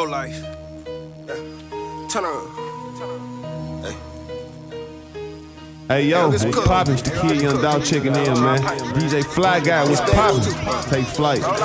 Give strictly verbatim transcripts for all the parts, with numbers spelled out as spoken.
life. Turn on. Hey. Hey yo, hey, poppin', it's the kid Young Dog checking in, man. D J Fly Guy, what's poppin'? Take flight. My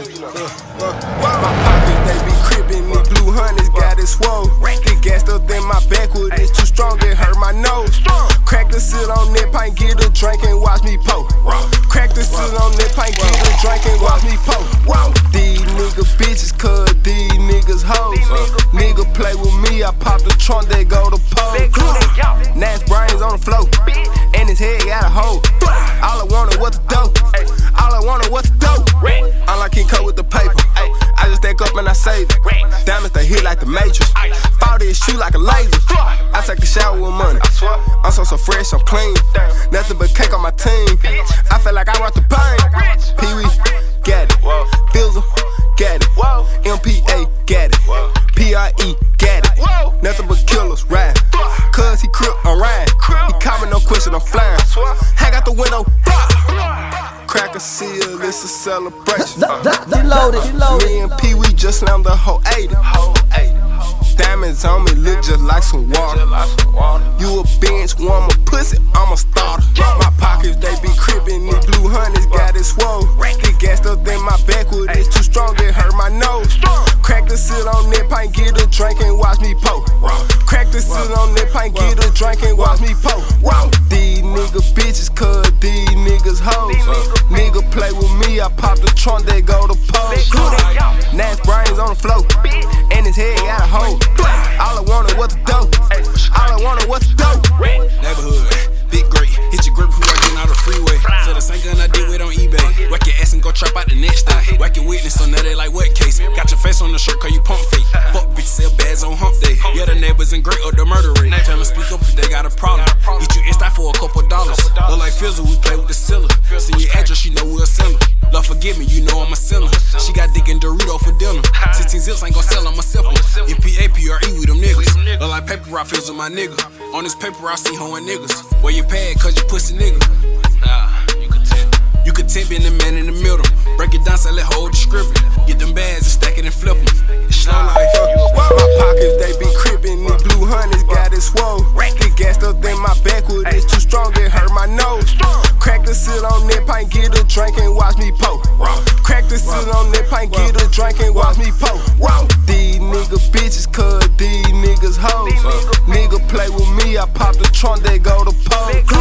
pockets, they be cribbin', these blue hundreds got it swole. Get gassed up, then my backwood is too strong, it hurt my nose. Crack the sit on that pint, get a drink and watch me poke. Crack the sit on that pint, get a drink and watch me poke. These nigga bitches, cuz these niggas hoes. Nigga play with me, I pop the trunk, they go to pole. Nash brains on the floor, and his head got a hole. All I wanted was the dope, all I wanted was the dope. I'm like King Cole with the paper, I just stack up and I save it. Diamonds they hit like the Matrix, fall this shoot like a laser. I take a shower with money, I'm so so fresh, I'm clean. Nothing but cake on my team, I feel like I want the pain. Pee Wee, get it. Fizzle, get it. M P A, get it. P R E, get it. Nothing but killers, ride. Cuz he crip, I'm riding. He caught me, no question, I'm flying. Hang out the window, crack a seal, it's a celebration. Reloaded, reloaded. Me and Pee Wee just slammed the whole eighty. Diamonds on me look just like some water. You a bench warmer, pussy, I'm a starter. My pockets, they be cribbin', these blue hundreds got it swole. Get gassed up, then my backwood is too strong, it hurt my nose. Crack the sit on that pint, get a drink and watch me poke. Crack the sit on that pint, get a drink and watch me poke. These nigga bitches, cuz these niggas hoes. Nigga play with me, I pop the trunk, they go to pole. Nash brains on the floor, and his head got a hole. All I wanted was the dope, all I wanted was the dope. Neighborhood, big great, hit your grip before I get out the freeway. So the same gun I did with on eBay. Whack your ass and go trap out the next day. Whack your witness on that, they like what case? Got your face on the shirt, cause you pump fake. Fuck bitch, sell bags on hump day. Yeah, the neighbors in great or the murder rate. Tell them speak up if they got a problem. Get you insta for a couple dollars. Look like Fizzle, we play with the sealer. See your address, you know we'll send her. Love forgive me, you know I'm a sinner. She got dick and Dorito for dinner. sixteen zips ain't gon' sell, I'm a sipper. M P A, P R E, we them niggas. Look like paper route feels with my nigga. On this paper, I see hoeing niggas. Wear your pad, cause you pussy nigga. Nah, you can tip. You can tip in the man in the middle. Break it down, so let hold the script. Get them bags and stack it and flip them. It's slow life. My pockets, they be cribbin', these blue hundreds got it swole. Get gassed up, then my backwood is too strong, it hurt my nose. Crack the sit on that pint, get a drink and watch me poke. Crack the sit on that pint, get a drink and watch me poke. These nigga bitches, cuz these niggas hoes. Nigga play with me, I pop the trunk, they go to pole.